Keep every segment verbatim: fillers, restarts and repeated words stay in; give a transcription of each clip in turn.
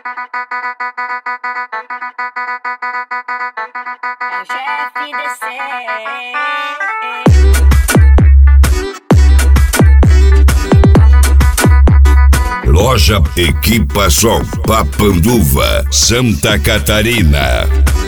É o chefe D C. Loja Equipação, Papanduva, Santa Catarina.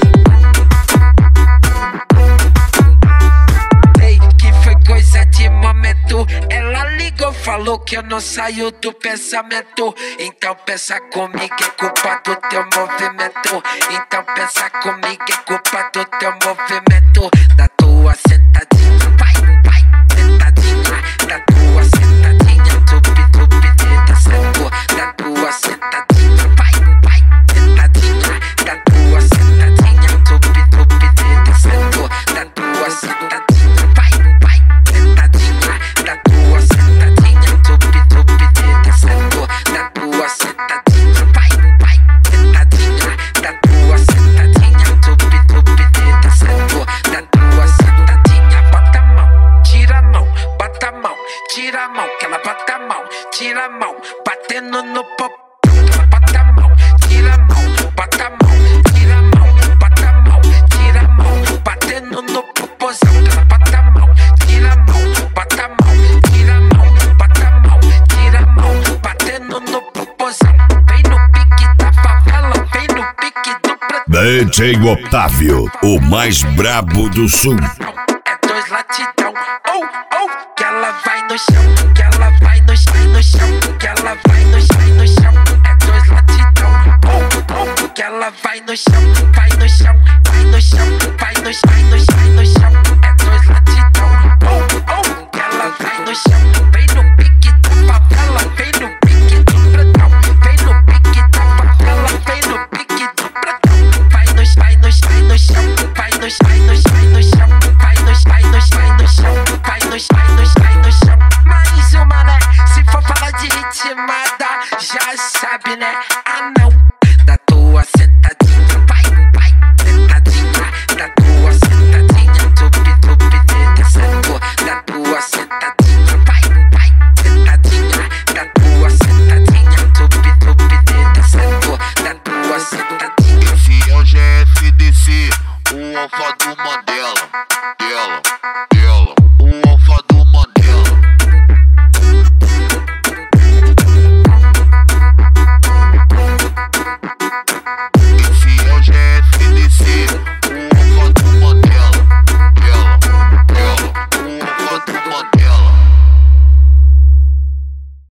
Ei, que foi coisa de momento. Ela ligou, falou que eu não saio do pensamento. Então pensa comigo, é culpa do teu movimento. Então pensa comigo, é culpa do teu movimento. Da tua sentadinha, vai, vai, sentadinha. Da tua sentadinha, tupi, tupi, descendo. Da tua sentadinha, vai, vai, sentadinha. Da tua sentadinha, tupi, tupi, descendo. Da tua sentadinha, vai, vai, sentadinha. Da tua sentadinha, tupi, tupi, descendo. Da tua sentadinha, vai, vai, sentadinha. Da tua sentadinha, tupi, tupi, descendo. Da tua sentadinha, bota a mão, tira a mão, bota a mão, tira a mão, que ela bota a mão, tira a mão, batendo no popô. Bota a mão, tira a mão, bota a mão, tira a mão, bota a mão, tira a mão, batendo no popozão. Bota a mão, tira a mão, bota a mão, tira a mão, bota a mão, tira a mão, batendo no popozão. Vem no pique da favela, vem no pique do pretão. D J Otávio, o mais brabo do sul. É dois latidão, oh, oh, que ela vai no chão, que ela vai no chão, no chão, que ela vai no chão, no chão. É dois latidão, oh, oh, que ela vai no chão, vai no chão, vai no chão, vai no chão, vai no chão, no chão. É dois latidão, oh, oh, que ela vai no chão. Vem no pique da favela, vem no pique do pretão, vem no pique da favela, vem no pique do pretão. Vai no, vai no, vai no chão, vai no, vai no, vai no chão, vai no, vai no, vai no chão, vai no, vai no, vai no chão. Mais uma, né? Se for falar de ritmada, já sabe, né? Ah, não. Da tua sentadinha, vai, vai, sentadinha. Da tua sentadinha, tupi, tupi, descendo. Da tua sentadinha, vai, vai, sentadinha. Da tua sentadinha, tupi, tupi, descendo. Da tua sentadinha. Esse é o G F D C, o alfa do Mandela.